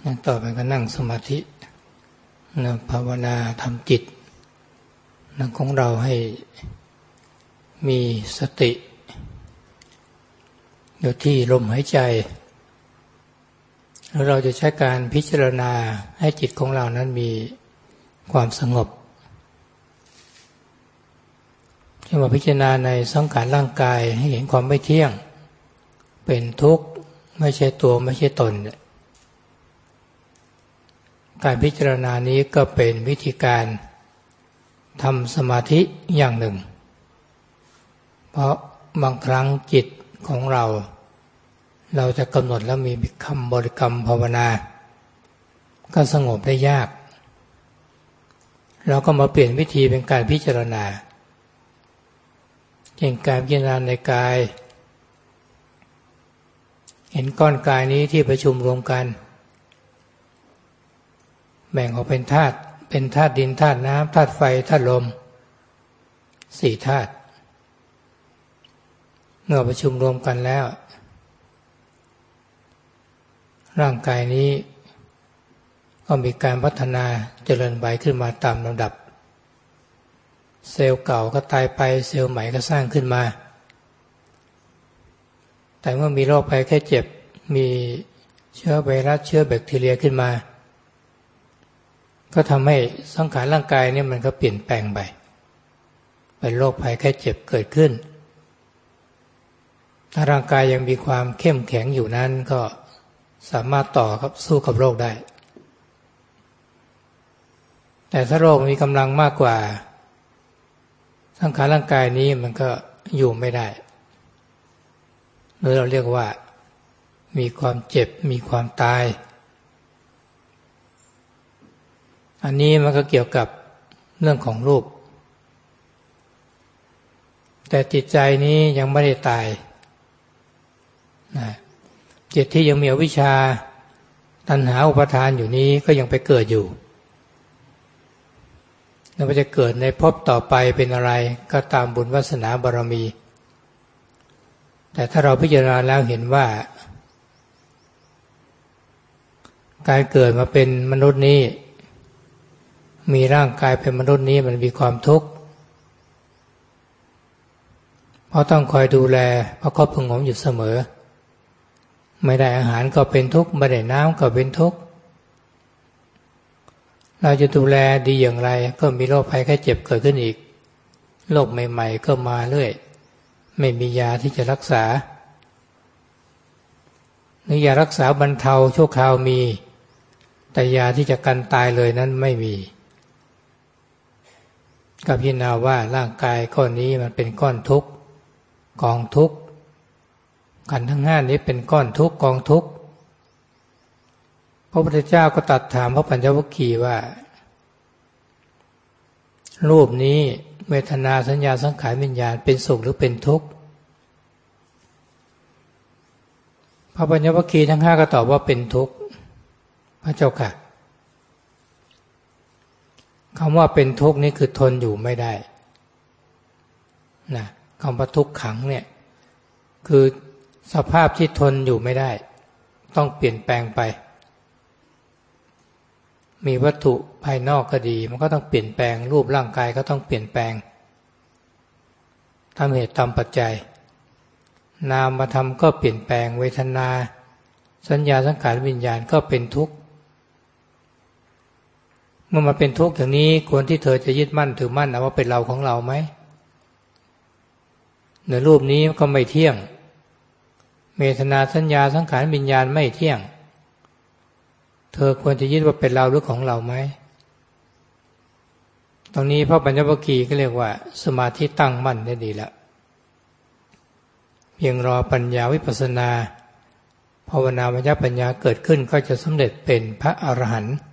ต่อไปก็นั่งสมาธิภาวนาทำจิตของเราให้มีสติอยู่ที่ลมหายใจแล้วเราจะใช้การพิจารณาให้จิตของเรานั้นมีความสงบที่มาพิจารณาในสังขารร่างกายให้เห็นความไม่เที่ยงเป็นทุกข์ไม่ใช่ตัวไม่ใช่ตนการพิจารณานี้ก็เป็นวิธีการทำสมาธิอย่างหนึ่งเพราะบางครั้งจิตของเราจะกำหนดแล้วมีคำบริกรรมภาวนาก็สงบได้ยากเราก็มาเปลี่ยนวิธีเป็นการพิจารณาเช่นการพิจารณาในกายเห็นก้อนกายนี้ที่ประชุมรวมกันแบ่งออกเป็นธาตุดินธาตุน้ำธาตุไฟธาตุลม4ธาตุเมื่อประชุมรวมกันแล้วร่างกายนี้ก็มีการพัฒนาเจริญไปขึ้นมาตามลำดับเซลล์เก่าก็ตายไปเซลล์ใหม่ก็สร้างขึ้นมาแต่เมื่อมีโรคภัยแค่เจ็บมีเชื้อไวรัสเชื้อแบคทีเรียขึ้นมาก็ทำให้สังขารร่างกายนี่มันก็เปลี่ยนแปลงไปเป็นโรคภัยแค่เจ็บเกิดขึ้นถ้าร่างกายยังมีความเข้มแข็งอยู่นั้นก็สามารถต่อครับสู้กับโรคได้แต่ถ้าโรคมีกำลังมากกว่าสังขารร่างกายนี้มันก็อยู่ไม่ได้หรือเราเรียกว่ามีความเจ็บมีความตายอันนี้มันก็เกี่ยวกับเรื่องของรูปแต่จิตใจนี้ยังไม่ได้ตายจิตที่ยังมีอวิชชาตัณหาอุปาทานอยู่นี้ก็ยังไปเกิดอยู่แล้วจะเกิดในภพต่อไปเป็นอะไรก็ตามบุญวาสนาบารมีแต่ถ้าเราพิจารณาแล้วเห็นว่าการเกิดมาเป็นมนุษย์นี้มีร่างกายเป็นมนุษย์นี้มันมีความทุกข์เพราะต้องคอยดูแลประคบประหงมอยู่เสมอไม่ได้อาหารก็เป็นทุกข์ไม่ได้น้ำก็เป็นทุกข์เราจะดูแลดีอย่างไรก็มีโรคภัยแค่เจ็บเกิดขึ้นอีกโรคใหม่ๆก็มาเรื่อยไม่มียาที่จะรักษาหรือยารักษาบรรเทาชั่วคราวมีแต่ยาที่จะกันตายเลยนั้นไม่มีก็พิจารณาว่าร่างกายก้อนนี้มันเป็นก้อนทุกข์กองทุกข์ขันธ์ทั้งห้านี้เป็นก้อนทุกข์กองทุกข์พระพุทธเจ้าก็ตรัสถามพระปัญจวัคคีย์ว่ารูปนี้เวทนาสัญญาสังขารวิญญาณเป็นสุขหรือเป็นทุกข์พระปัญจวัคคีย์ทั้งห้าก็ตอบว่าเป็นทุกข์พระเจ้าค่ะคำว่าเป็นทุกข์นี่คือทนอยู่ไม่ได้นะคำว่าทุกขังเนี่ยคือสภาพที่ทนอยู่ไม่ได้ต้องเปลี่ยนแปลงไปมีวัตถุภายนอกก็ดีมันก็ต้องเปลี่ยนแปลงรูปร่างกายก็ต้องเปลี่ยนแปลงตามเหตุตามปัจจัยนามธรรมก็เปลี่ยนแปลงเวทนาสัญญาสังขารวิญญาณก็เป็นทุกข์เมื่อมาเป็นทุกข์อย่างนี้ควรที่เธอจะยึดมั่นถือมั่นเอาว่าเป็นเราของเราไหมในรูปนี้ก็ไม่เที่ยงเวทนาสัญญาสังขารวิญญาณไม่เที่ยงเธอควรจะยึดว่าเป็นเราหรือของเราไหมตรงนี้พระปัญจวัคคีย์ก็เรียกว่าสมาธิตั้งมั่นได้ดีแล้วเพียงรอปัญญาวิปัสสนาภาวนามัญญปัญญาเกิดขึ้นก็จะสำเร็จเป็นพระอรหันต์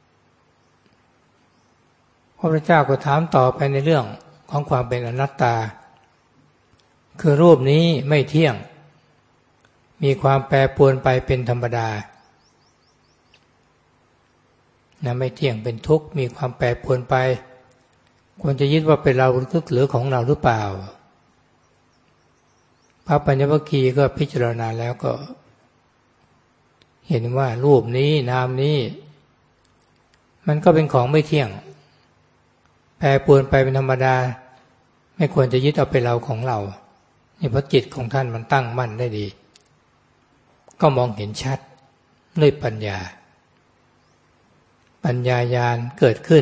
พระพุทธเจ้าก็ถามต่อไปในเรื่องของความเป็นอนัตตาคือรูปนี้ไม่เที่ยงมีความแปรปรวนไปเป็นธรรมดาไม่เที่ยงเป็นทุกข์มีความแปรปรวนไปควรจะยึดว่าเป็นเราหรือของเราหรือเปล่าพระปัญจวัคคีย์ก็พิจารณาแล้วก็เห็นว่ารูปนี้นามนี้มันก็เป็นของไม่เที่ยงแปรปรวนไปเป็นธรรมดาไม่ควรจะยึดเอาเป็นเราของเรานี่เพราะจิตของท่านมันตั้งมั่นได้ดีก็มองเห็นชัดด้วยปัญญาญาณเกิดขึ้น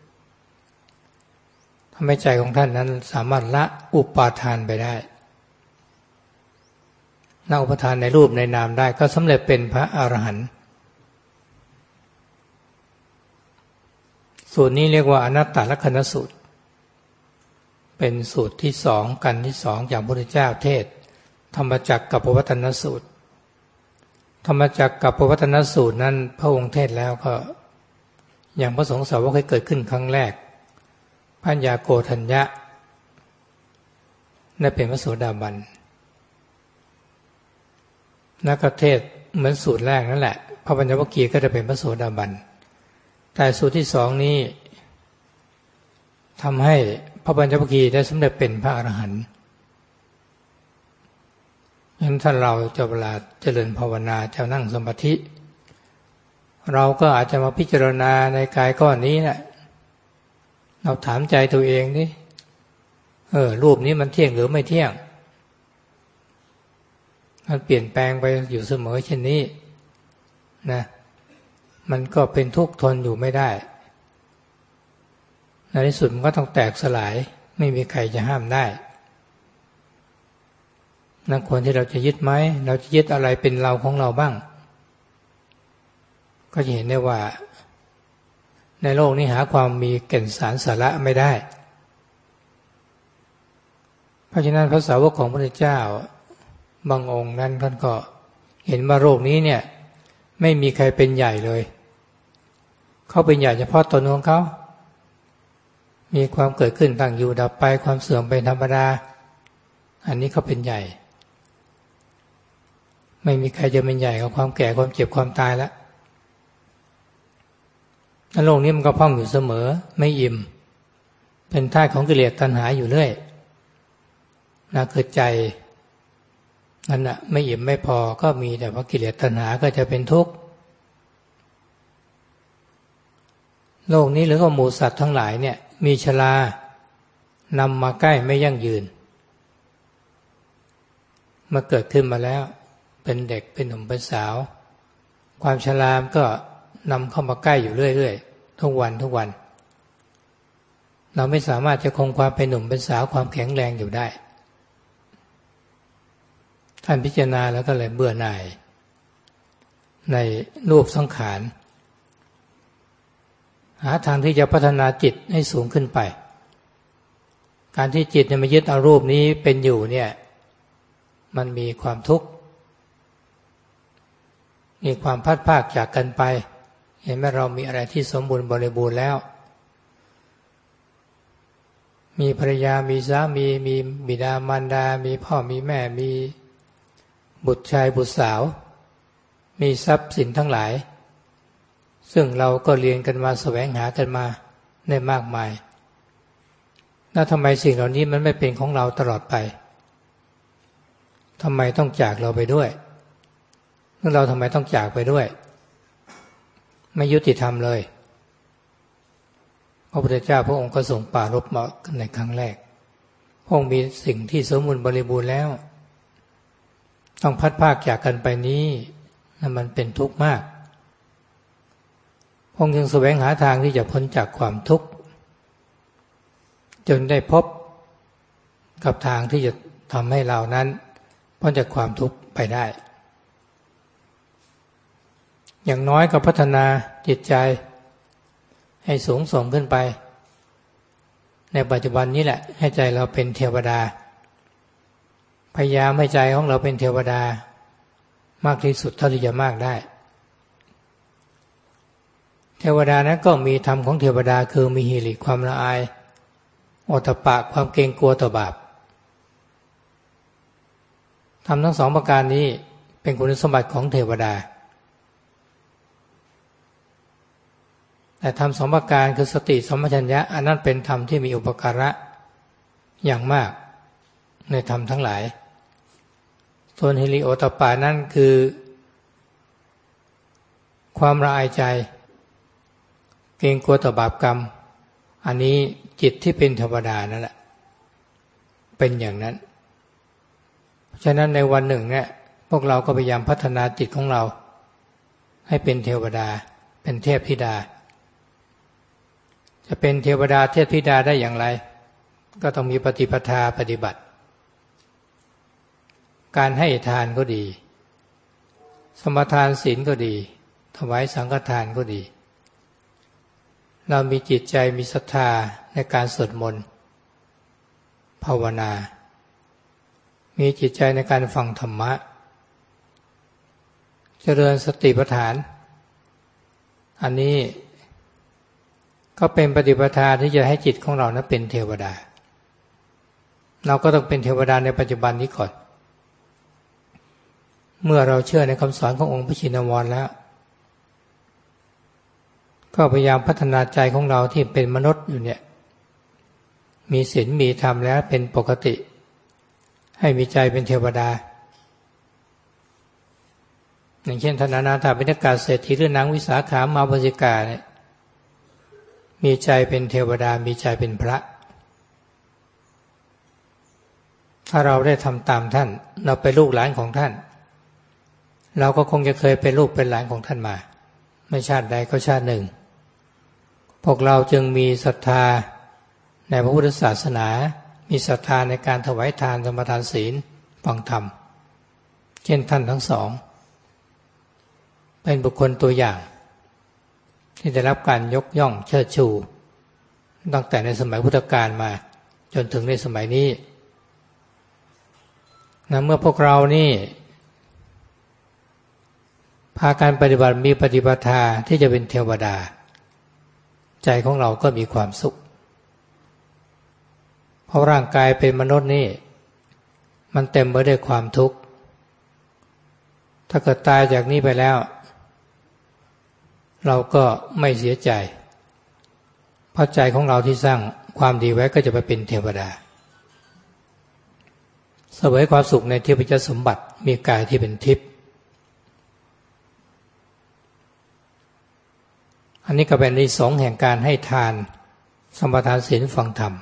ทำให้ใจของท่านนั้นสามารถละอุปาทานไปได้ละอุปาทานในรูปในนามได้ก็สำเร็จเป็นพระอรหันต์สูตรนี้เรียกว่าอนัตตลักขณสูตรเป็นสูตรที่สองกันที่สองจากพระพุทธเจ้าเทศธรรมจักรกับปวัตตนสูตรธรรมจักรกับปวัตตนสูตรนั้นพระองค์เทศแล้วก็อย่างพระสงฆ์สาวกให้เกิดขึ้นครั้งแรกพัญญาโกฏัญญะได้เป็นพระโสดาบันนักเทศเหมือนสูตรแรกนั่นแหละพระปัญจวัคคีย์ก็จะเป็นพระโสดาบันแต่สูตรที่สองนี้ทำให้พระปัญจวัคคีย์ได้สำเร็จเป็นพระอรหันต์งั้นถ้าเราจะเวลาเจริญภาวนาจะนั่งสมาธิเราก็อาจจะมาพิจารณาในกายก้อนนี้นะเราถามใจตัวเองดิรูปนี้มันเที่ยงหรือไม่เที่ยงมันเปลี่ยนแปลงไปอยู่เสมอเช่นนี้นะมันก็เป็นทุกข์ทนอยู่ไม่ได้ในที่สุดมันก็ต้องแตกสลายไม่มีใครจะห้ามได้นั่นควรที่เราจะยึดไหมเราจะยึดอะไรเป็นเราของเราบ้างก็จะเห็นได้ว่าในโลกนี้หาความมีแก่นสารสาระไม่ได้เพราะฉะนั้นพระสาวกของพระพุทธเจ้าบางองค์นั้นท่านก็เห็นว่าโลกนี้เนี่ยไม่มีใครเป็นใหญ่เลยเขาเป็นใหญ่เฉพาะตนของเขามีความเกิดขึ้นตั้งอยู่ดับไปความเสื่อมเป็นธรรมดาอันนี้เขาเป็นใหญ่ไม่มีใครจะเป็นใหญ่กับความแก่ความเจ็บความตายแล้วโลกนี้มันก็พร่องอยู่เสมอไม่อิ่มเป็นธาตุของกิเลสตัณหาอยู่เรื่อยนะคือใจนั่นน่ะไม่อิ่มไม่พอก็มีแต่ว่ากิเลสตัณหาก็จะเป็นทุกข์โลกนี้หรือว่าหมู่สัตว์ทั้งหลายเนี่ยมีชรานำมาใกล้ไม่ยั่งยืนเมื่อเกิดขึ้นมาแล้วเป็นเด็กเป็นหนุ่มเป็นสาวความชรามก็นำเข้ามาใกล้อยู่เรื่อยๆทุกวันเราไม่สามารถจะคงความเป็นหนุ่มเป็นสาวความแข็งแรงอยู่ได้ท่านพิจารณาแล้วก็เลยเบื่อหน่ายในรูปสังขารหาทางที่จะพัฒนาจิตให้สูงขึ้นไปการที่จิตมายึดเอารูปนี้เป็นอยู่เนี่ยมันมีความทุกข์มีความพัดพรากจากกันไปเห็นไหมเรามีอะไรที่สมบูรณ์บริบูรณ์แล้วมีภรรยามีสามีมีบิดามารดามีพ่อมีแม่มีบุตรชายบุตรสาวมีทรัพย์สินทั้งหลายซึ่งเราก็เรียนกันมาแสวงหากันมาได้มากมายแล้วทำไมสิ่งเหล่านี้มันไม่เป็นของเราตลอดไปทำไมต้องจากเราไปด้วยแล้วเราทำไมต้องจากไปด้วยไม่ยุติธรรมเลยพระพุทธเจ้าพระองค์ก็ทรงปรารภมาในครั้งแรกพระองค์มีสิ่งที่สมบูรณ์บริบูรณ์แล้วต้องพัดพรากจากกันไปนี้มันเป็นทุกข์มากพระองค์จึงแสวงหาทางที่จะพ้นจากความทุกข์จนได้พบกับทางที่จะทำให้เรานั้นพ้นจากความทุกข์ไปได้อย่างน้อยก็พัฒนาจิตใจให้สูงส่งขึ้นไปในปัจจุบันนี้แหละให้ใจเราเป็นเทวดาพยายามให้ใจของเราเป็นเทวดามากที่สุดเท่าที่จะมากได้เทวดานั้นก็มีธรรมของเทวดาคือมีหิริความละอายโอตตัปปะความเกรงกลัวต่อบาปธรรมทั้งสองประการนี้เป็นคุณสมบัติของเทวดาแต่ธรรมสองประการคือสติสัมปชัญญะอันนั้นเป็นธรรมที่มีอุปการะอย่างมากในธรรมทั้งหลายส่วนหิริโอตตัปปะนั้นคือความละอายใจเกรงกลัวต่อบาปกรรมอันนี้จิตที่เป็นเทวดานั่นแหละเป็นอย่างนั้นฉะนั้นในวันหนึ่งเนี่ยพวกเราก็พยายามพัฒนาจิตของเราให้เป็นเทวดาเป็นเทพธิดาจะเป็นเทวดาเทพธิดาได้อย่างไรก็ต้องมีปฏิปทาปฏิบัติการให้ทานก็ดีสมทานศีลก็ดีถวายสังฆทานก็ดีเรามีจิตใจมีศรัทธาในการสวดมนต์ภาวนามีจิตใจในการฟังธรรมะเจริญสติปัฏฐานอันนี้ก็เป็นปฏิปทาที่จะให้จิตของเรานั้นเป็นเทวดาเราก็ต้องเป็นเทวดาในปัจจุบันนี้ก่อนเมื่อเราเชื่อในคำสอนขององค์พระชินวรแล้วก็พยายามพัฒนาใจของเราที่เป็นมนุษย์อยู่เนี่ยมีศีลมีธรรมแล้วเป็นปกติให้มีใจเป็นเทวดาอย่างเช่นท่านอนาถบิณฑกเศรษฐีหรือนางวิสาขามาบสิกาเนี่ยมีใจเป็นเทวดามีใจเป็นพระถ้าเราได้ทำตามท่านเราเป็นลูกหลานของท่านเราก็คงจะเคยเป็นลูกเป็นหลานของท่านมาไม่ชาติใดก็ชาติหนึ่งพวกเราจึงมีศรัทธาในพระพุทธศาสนามีศรัทธาในการถวายทานสมทานศีลฟังธรรมเช่นท่านทั้งสองเป็นบุคคลตัวอย่างที่ได้รับการยกย่องเชิดชูตั้งแต่ในสมัยพุทธกาลมาจนถึงในสมัยนี้นะเมื่อพวกเรานี่พาการปฏิบัติมีปฏิปทาที่จะเป็นเทวดาใจของเราก็มีความสุขเพราะร่างกายเป็นมนุษย์นี่มันเต็มไปด้วยความทุกข์ถ้าเกิดตายจากนี้ไปแล้วเราก็ไม่เสียใจเพราะใจของเราที่สร้างความดีไว้ก็จะไปเป็นเทวดาเสวยความสุขในเทพยสมบัติมีกายที่เป็นทิพย์อันนี้ก็เป็นที่สองแห่งการให้ทานสมทานศีลฟังธรรม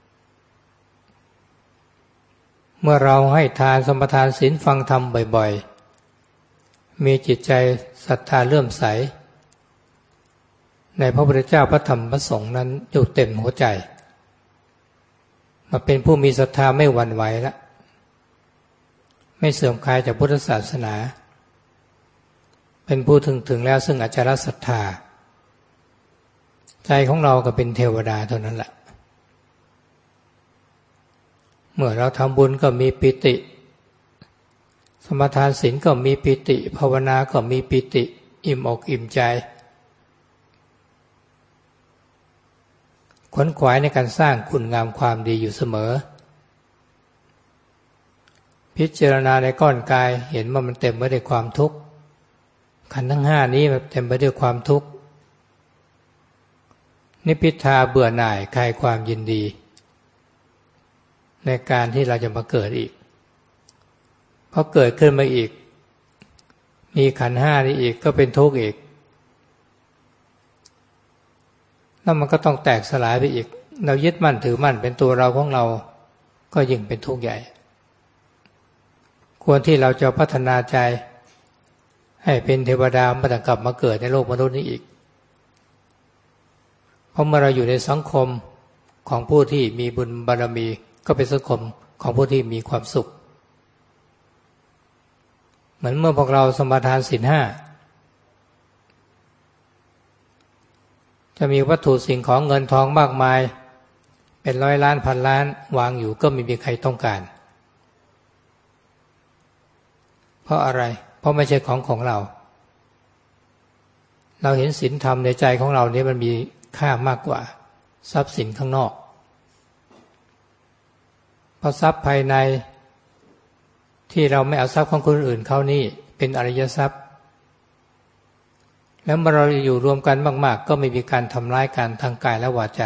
เมื่อเราให้ทานสมทานศีลฟังธรรมบ่อยๆมีจิตใจศรัทธาเลื่อมใสในพระพุทธเจ้าพระธรรมพระสงฆ์นั้นอยู่เต็มหัวใจมาเป็นผู้มีศรัทธาไม่หวั่นไหวแล้วไม่เสื่อมคลายจากพุทธศาสนาเป็นผู้ถึงแล้วซึ่งอจารศรัทธาใจของเราก็เป็นเทวดาเท่านั้นแหละเมื่อเราทำบุญก็มีปิติสมทานศีลก็มีปิติภาวนาก็มีปิติอิ่มอกอิ่มใจขวนขวายในการสร้างคุณงามความดีอยู่เสมอพิจารณาในก้อนกายเห็นว่ามันเต็มไปด้วยความทุกข์ขันธ์ทั้งห้านี้มันเต็มไปด้วยความทุกข์นิพพิทาเบื่อหน่ายคลายความยินดีในการที่เราจะมาเกิดอีกพอเกิดขึ้นมาอีกมีขันธ์ห้านี้อีกก็เป็นทุกข์อีกแล้วมันก็ต้องแตกสลายไปอีกเรายึดมั่นถือมั่นเป็นตัวเราของเราก็ยิ่งเป็นทุกข์ใหญ่ควรที่เราจะพัฒนาใจให้เป็นเทวดาไม่ต้องกลับมาเกิดในโลกมนุษย์นี้อีกเพราะเมื่อเราอยู่ในสังคมของผู้ที่มีบุญบารมีก็เป็นสังคมของผู้ที่มีความสุขเหมือนเมื่อพวกเราสมาทานศีลห้าจะมีวัตถุสิ่งของเงินทองมากมายเป็นร้อยล้านพันล้านวางอยู่ก็ไม่มีใครต้องการเพราะอะไรเพราะไม่ใช่ของเราเราเห็นศีลธรรมในใจของเรานี้มันมีค่ามากกว่าทรัพย์สินข้างนอกเพราะทรัพย์ภายในที่เราไม่เอาทรัพย์ของคนอื่นเขานี่เป็นอริยทรัพย์แล้วเมื่อเราอยู่รวมกันมากๆก็ไม่มีการทำร้ายกันทางกายและวาจา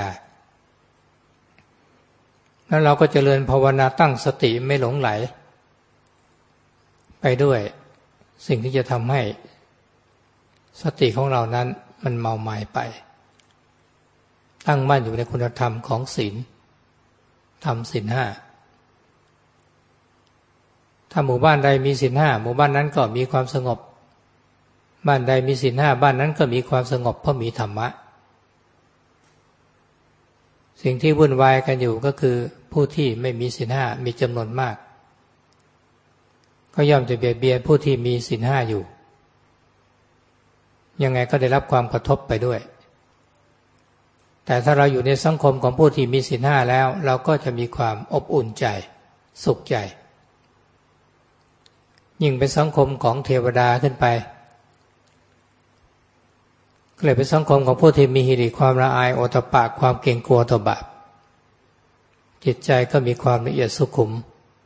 แล้วเราก็เจริญภาวนาตั้งสติไม่หลงไหลไปด้วยสิ่งที่จะทำให้สติของเรานั้นมันเมาหมายไปตั้งมั่นอยู่ในคุณธรรมของศีลธรรมศีลห้าถ้าหมู่บ้านใดมีศีลห้าหมู่บ้านนั้นก็มีความสงบบ้านใดมีศีลห้าบ้านนั้นก็มีความสงบเพราะมีธรรมะสิ่งที่วุ่นวายกันอยู่ก็คือผู้ที่ไม่มีศีลห้ามีจำนวนมากก็ย่อมจะเบียดเบียนผู้ที่มีศีลห้าอยู่ยังไงก็ได้รับความกระทบไปด้วยแต่ถ้าเราอยู่ในสังคมของผู้ที่มีศีลห้าแล้วเราก็จะมีความอบอุ่นใจสุขใจยิ่งเป็นสังคมของเทวดาขึ้นไปก็เลยเป็นสังคมของผู้ที่มีหิริความละอายโอตตัปปะความเกรงกลัวต่อบาปจิตใจก็มีความละเอียดสุขุม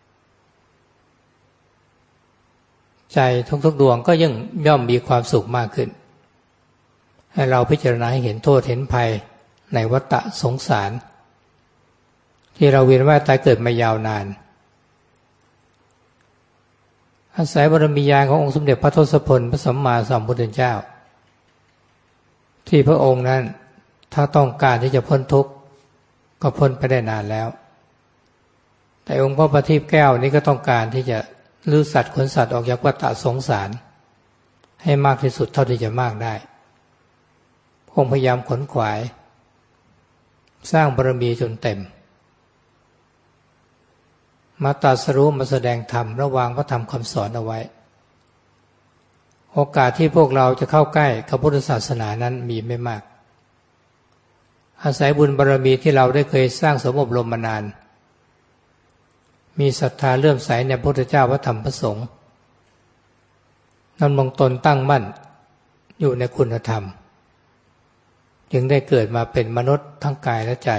ใจทุกๆดวงก็ย่อมมีความสุขมากขึ้นให้เราพิจารณาให้เห็นโทษเห็นภัยในวัฏสงสารที่เราเวียนว่ายตายเกิดมายาวนานอาศัยบารมีญาณขององค์สมเด็จพระทศพลพระสัมมาสัมพุทธเจ้าที่พระองค์นั้นถ้าต้องการที่จะพ้นทุกข์ก็พ้นไปได้นานแล้วแต่องค์พระประทีปแก้วนี้ก็ต้องการที่จะลื้อสัตว์ขนสัตว์ออกจากวัฏสงสารให้มากที่สุดเท่าที่จะมากได้พระองค์พยายามขนขวายสร้างบารมีจนเต็มมาตรัสรู้มาแสดงธรรมระวางพระธรรมคำสอนเอาไว้โอกาสที่พวกเราจะเข้าใกล้กับพุทธศาสนานั้นมีไม่มากอาศัยบุญบารมีที่เราได้เคยสร้างสมอบรมมานานมีศรัทธาเลื่อมใสในพระพุทธเจ้าพระธรรมพระสงฆ์ดำรงตนตั้งมั่นอยู่ในคุณธรรมจึงได้เกิดมาเป็นมนุษย์ทั้งกายและใจ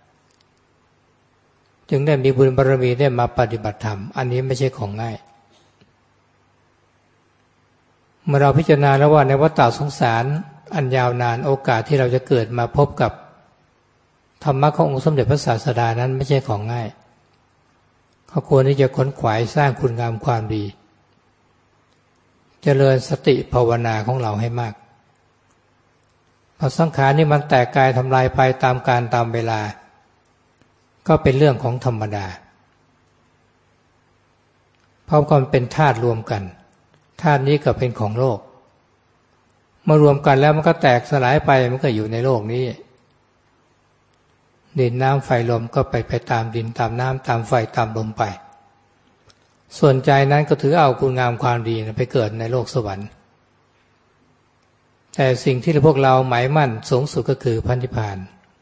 จึงได้มีบุญบารมีได้มาปฏิบัติธรรมอันนี้ไม่ใช่ของง่ายเมื่อเราพิจารณาแล้วว่าในวัฏสงสารอันยาวนานโอกาสที่เราจะเกิดมาพบกับธรรมะขององค์สมเด็จพระศาสดานั้นไม่ใช่ของง่ายเขาควรที่จะขนขวายสร้างคุณงามความดีเจริญสติภาวนาของเราให้มากเพราะสังขารนี่มันแตกกายทำลายไปตามกาลตามเวลาก็เป็นเรื่องของธรรมดาเพราะมันเป็นธาตุรวมกันธาตุนี้ก็เป็นของโลกเมื่อรวมกันแล้วมันก็แตกสลายไปมันก็อยู่ในโลกนี้ดินน้ำไฟลมก็ไปตามดินตามน้ำตามไฟตามลมไปส่วนใจนั้นก็ถือเอาคุณงามความดีไปเกิดในโลกสวรรค์แต่สิ่งที่พวกเราหมายมั่นสูงสุดก็คือพระนิพพาน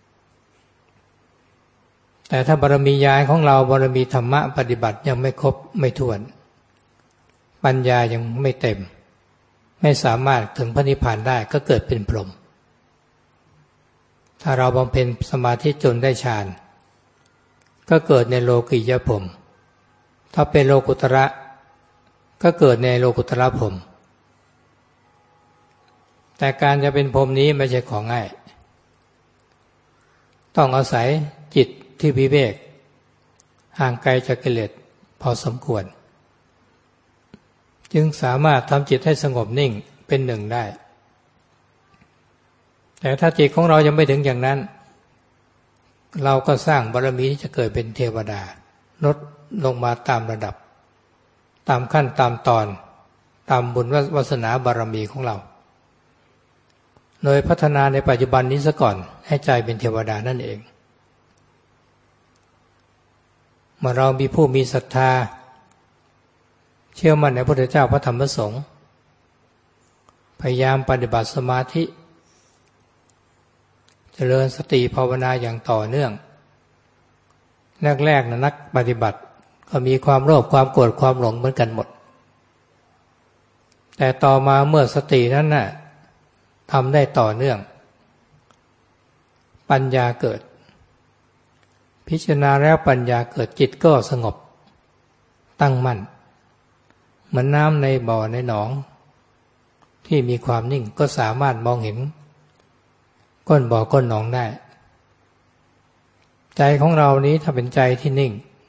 แต่ถ้าบารมีญาณของเราบารมีธรรมะปฏิบัติยังไม่ครบไม่ถ้วนปัญญายังไม่เต็มไม่สามารถถึงพระนิพพานได้ก็เกิดเป็นพรหมถ้าเราบำเพ็ญสมาธิจนได้ฌานก็เกิดในโลกิยพรหมถ้าเป็นโลกุตระก็เกิดในโลกุตระพรหมแต่การจะเป็นพรหมนี้ไม่ใช่ของง่ายต้องอาศัยจิตที่วิเวกห่างไกลจากกิเลสพอสมควรจึงสามารถทำจิตให้สงบนิ่งเป็นหนึ่งได้แต่ถ้าจิตของเรายังไม่ถึงอย่างนั้นเราก็สร้างบารมีที่จะเกิดเป็นเทวดาลดลงมาตามระดับตามขั้นตามตอนตามบุญวาสนาบารมีของเราโดยพัฒนาในปัจจุบันนี้ซะก่อนให้ใจเป็นเทวดานั่นเองเมื่อเรามีผู้มีศรัทธาเชื่อมั่นในพระพุทธเจ้าพระธรรมพระสงฆ์พยายามปฏิบัติสมาธิเจริญสติภาวนาอย่างต่อเนื่องแรกๆนักปฏิบัติก็มีความโลภความโกรธความหลงเหมือนกันหมดแต่ต่อมาเมื่อสตินั้นน่ะทำได้ต่อเนื่องปัญญาเกิดพิจารณาแล้วปัญญาเกิดจิตก็สงบตั้งมั่นเหมือนน้ำในบ่อในหนองที่มีความนิ่งก็สามารถมองเห็นก้นบ่อก้นหนองได้ใจของเรานี้ถ้าเป็นใจที่นิ่ง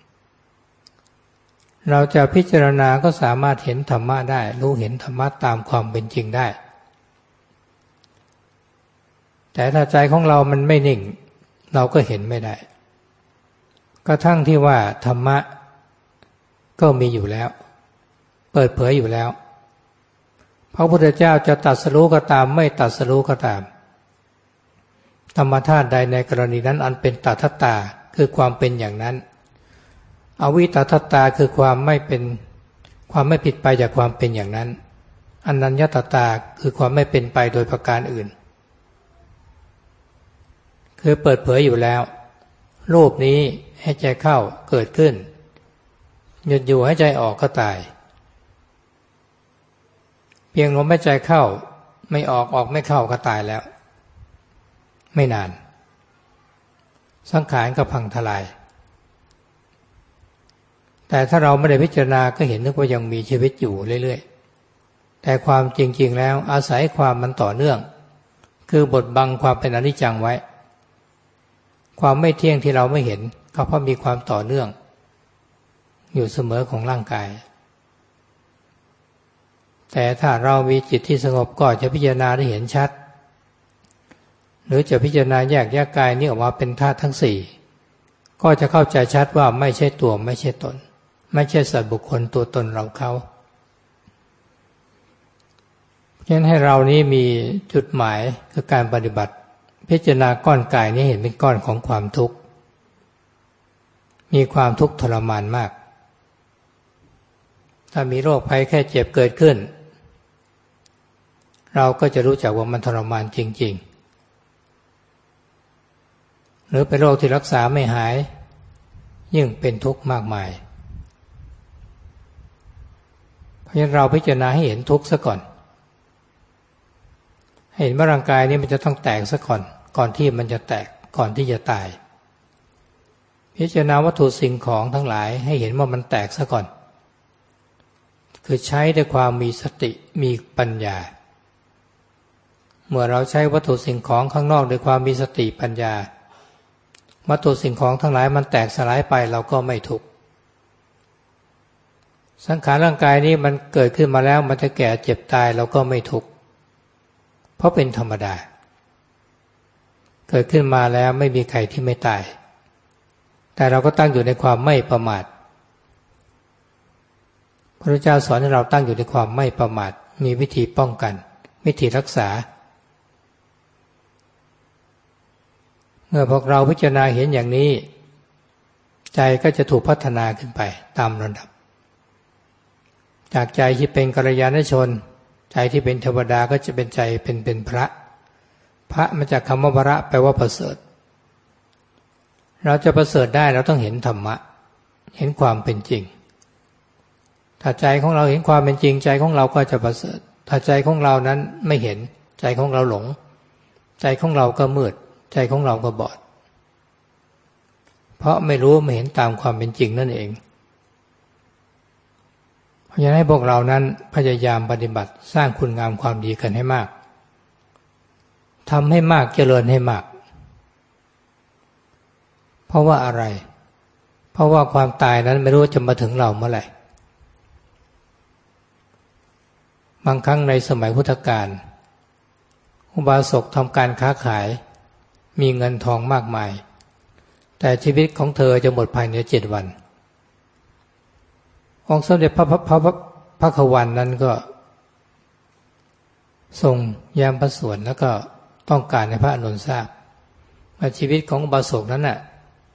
เราจะพิจารณาก็สามารถเห็นธรรมะได้รู้เห็นธรรมะตามความเป็นจริงได้แต่ถ้าใจของเรามันไม่นิ่งเราก็เห็นไม่ได้กระทั่งที่ว่าธรรมะก็มีอยู่แล้วเปิดเผยอยู่แล้วพระพุทธเจ้าจะตรัสรู้ก็ตามไม่ตรัสรู้ก็ตามธรรมธาตุใดในกรณีนั้นอันเป็นตถาตาคือความเป็นอย่างนั้นอวิตถาตาคือความไม่ผิดไปจากความเป็นอย่างนั้นอนัญญตตาคือความไม่เป็นไปโดยประการอื่นคือเปิดเผยอยู่แล้วรูปนี้ให้ใจเข้าเกิดขึ้นหยุดอยู่ให้ใจออกก็ตายเพียงลมหายใจเข้าไม่ออกไม่เข้าก็ตายแล้วไม่นานสังขารก็พังทลายแต่ถ้าเราไม่ได้พิจารณาก็เห็นนึกว่ายังมีชีวิตอยู่เรื่อยๆแต่ความจริงๆแล้วอาศัยความมันต่อเนื่องคือบดบังความเป็นอนิจจังไว้ความไม่เที่ยงที่เราไม่เห็นก็เพราะมีความต่อเนื่องอยู่เสมอของร่างกายแต่ถ้าเรามีจิตที่สงบก็จะพิจารณาได้เห็นชัดหรือจะพิจารณาแยกกายนี้ออกมาเป็นธาตุทั้งสี่ก็จะเข้าใจชัดว่าไม่ใช่ตัวไม่ใช่ตนไม่ใช่สัตว์บุคคลตัวตนเราเขาฉะนั้นให้เรานี้มีจุดหมายคือการปฏิบัติพิจารณาก้อนกายนี้เห็นเป็นก้อนของความทุกข์มีความทุกข์ทรมานมากถ้ามีโรคภัยแค่เจ็บเกิดขึ้นเราก็จะรู้จักว่ามันทรมานจริงๆหรือเป็นโรคที่รักษาไม่หายยิ่งเป็นทุกข์มากมายเพราะฉะนั้นเราพิจารณาให้เห็นทุกข์ซะก่อนเห็นว่าร่างกายนี้มันจะต้องแตกซะก่อนที่มันจะแตกก่อนที่จะตายพิจารณาวัตถุสิ่งของทั้งหลายให้เห็นว่ามันแตกซะก่อนคือใช้ด้วยความมีสติมีปัญญาเมื่อเราใช้วัตถุสิ่งของข้างนอกด้วยความมีสติปัญญาวัตถุสิ่งของทั้งหลายมันแตกสลายไปเราก็ไม่ทุกข์สังขารร่างกายนี้มันเกิดขึ้นมาแล้วมันจะแก่เจ็บตายเราก็ไม่ทุกข์เพราะเป็นธรรมดาเกิดขึ้นมาแล้วไม่มีใครที่ไม่ตายแต่เราก็ตั้งอยู่ในความไม่ประมาทพระพุทธเจ้าสอนให้เราตั้งอยู่ในความไม่ประมาทมีวิธีป้องกันวิธีรักษาเมื่อพวกเราพิจารณาเห็นอย่างนี้ใจก็จะถูกพัฒนาขึ้นไปตามระดับจากใจที่เป็นกัลยาณชนใจที่เป็นเทวดาก็จะเป็นใจเป็นพระมาจากคำว่าพระแปลว่าประเสริฐเราจะประเสริฐได้เราต้องเห็นธรรมะเห็นความเป็นจริงถ้าใจของเราเห็นความเป็นจริงใจของเราก็จะประเสริฐถ้าใจของเรานั้นไม่เห็นใจของเราหลงใจของเราก็มืดใจของเราก็บอดเพราะไม่รู้ไม่เห็นตามความเป็นจริงนั่นเองเพราะฉะนั้นให้พวกเรานั้นพยายามปฏิบัติสร้างคุณงามความดีกันให้มากทำให้มากเจริญให้มากเพราะว่าอะไรเพราะว่าความตายนั้นไม่รู้จะมาถึงเราเมื่อไหร่บางครั้งในสมัยพุทธกาลอุบาสกทำการค้าขายมีเงินทองมากมายแต่ชีวิตของเธอจะหมดภายใน7 วันองค์สมเด็จพระขวันนั้นก็ทรงแย้มพระสวดแล้วก็ต้องการให้พระอานนท์ทราบว่าชีวิตของอุบาสกนั้นน่ะ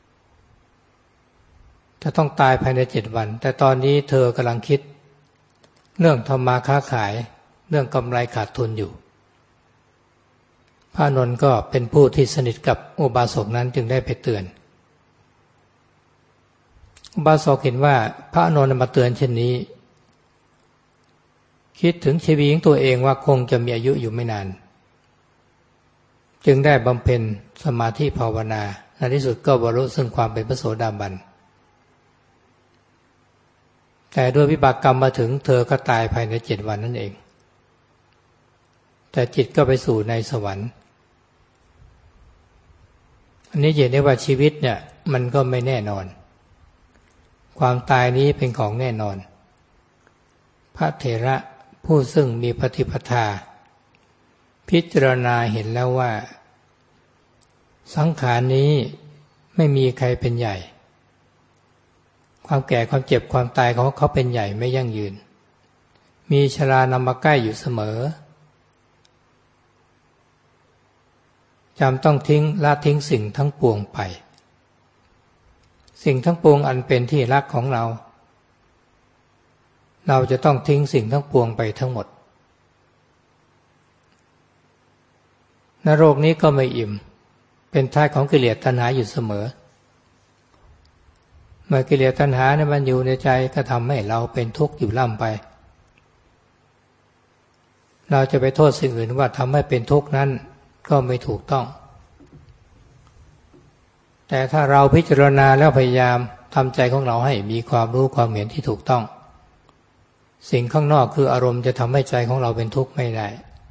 จะต้องตายภายใน7 วันแต่ตอนนี้เธอกำลังคิดเรื่องทำมาค้าขายเรื่องกำไรขาดทุนอยู่พระอานนท์ก็เป็นผู้ที่สนิทกับอุบาสกนั้นจึงได้ไปเตือนอุบาสกเห็นว่าพระอานนท์มาเตือนเช่นนี้คิดถึงชีวิตของตัวเองว่าคงจะมีอายุอยู่ไม่นานจึงได้บำเพ็ญสมาธิภาวนาในที่สุดก็บรรลุซึ่งความเป็นพระโสดาบันแต่ด้วยวิบากกรรมมาถึงเธอก็ตายภายใน7 วันนั่นเองแต่จิตก็ไปสู่ในสวรรค์อันนี้เห็นได้ว่าชีวิตเนี่ยมันก็ไม่แน่นอนความตายนี้เป็นของแน่นอนพระเถระผู้ซึ่งมีปฏิปทาพิจารณาเห็นแล้วว่าสังขารนี้ไม่มีใครเป็นใหญ่ความแก่ความเจ็บความตายของเขาเป็นใหญ่ไม่ยั่งยืนมีชรานำมาใกล้อยู่เสมอจำต้องละทิ้งสิ่งทั้งปวงไปสิ่งทั้งปวงอันเป็นที่รักของเราจะต้องทิ้งสิ่งทั้งปวงไปทั้งหมดนรกนี้ก็ไม่อิ่มเป็นทาสของกิเลสตัณหาอยู่เสมอเมื่อกิเลสตัณหาเนี่ยมันอยู่ในใจก็ทำให้เราเป็นทุกข์อยู่ล่ำไปเราจะไปโทษสิ่งอื่นว่าทำให้เป็นทุกข์นั้นก็ไม่ถูกต้องแต่ถ้าเราพิจารณาแล้วพยายามทำใจของเราให้มีความรู้ความเห็นที่ถูกต้องสิ่งข้างนอกคืออารมณ์จะทำให้ใจของเราเป็นทุกข์ไม่ได้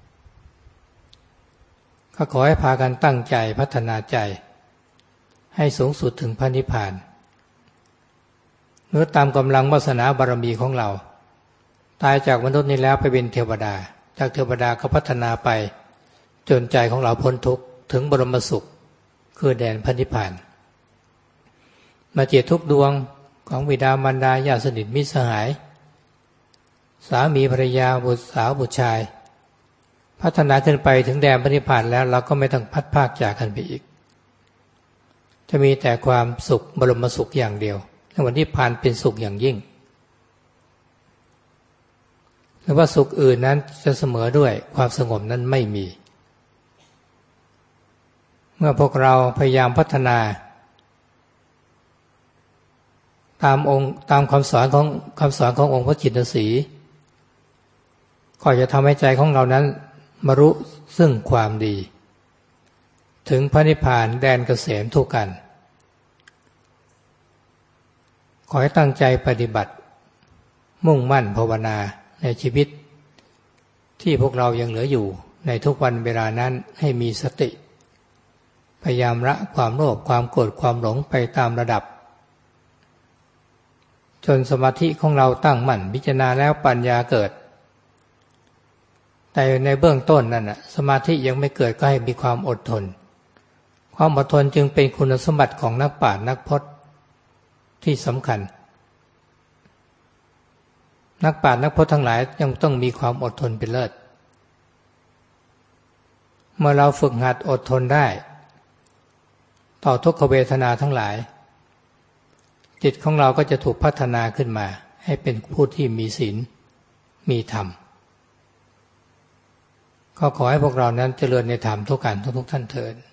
ก็ขอให้พากันตั้งใจพัฒนาใจให้สูงสุดถึงพระนิพพานเมื่อตามกำลังวาสนาบารมีของเราตายจากมนุษย์นี้แล้วไปเป็นเทวดาจากเทวดาก็พัฒนาไปจนใจของเราพ้นทุกข์ถึงบรมสุขคือแดนพระนิพพานมาจิตทุกดวงของบิดามารดาญาติสนิทมิตรสหายสามีภรรยาบุตรสาวบุตรชายพัฒนาขึ้นไปถึงแดนพระนิพพานแล้วเราก็ไม่ต้องพัดพรากจากกันไปอีกจะมีแต่ความสุขบรมสุขอย่างเดียวในวันนิพพานเป็นสุขอย่างยิ่งหรือว่าสุขอื่นนั้นจะเสมอด้วยความสงบนั้นไม่มีเมื่อพวกเราพยายามพัฒนาตามคำสอนขององค์พระจิตรสีห์ก็จะทำให้ใจของเรานั้นบรรลุซึ่งความดีถึงพระนิพพานแดนเกษมทุกกันขอให้ตั้งใจปฏิบัติมุ่งมั่นภาวนาในชีวิตที่พวกเรายังเหลืออยู่ในทุกวันเวลานั้นให้มีสติพยายามละความโลภความโกรธความหลงไปตามระดับจนสมาธิของเราตั้งมั่นพิจารณาแล้วปัญญาเกิดแต่ในเบื้องต้นนั่นสมาธิยังไม่เกิดก็ให้มีความอดทนความอดทนจึงเป็นคุณสมบัติของนักปราชญ์นักพจน์ที่สำคัญนักปราชญ์นักพจน์ทั้งหลายยังต้องมีความอดทนเป็นเลิศเมื่อเราฝึกหัดอดทนได้ต่อทุกขเวทนาทั้งหลายจิตของเราก็จะถูกพัฒนาขึ้นมาให้เป็นผู้ที่มีศีลมีธรรมก็ขอให้พวกเรานั้นเจริญในธรรมทุกท่านเถิด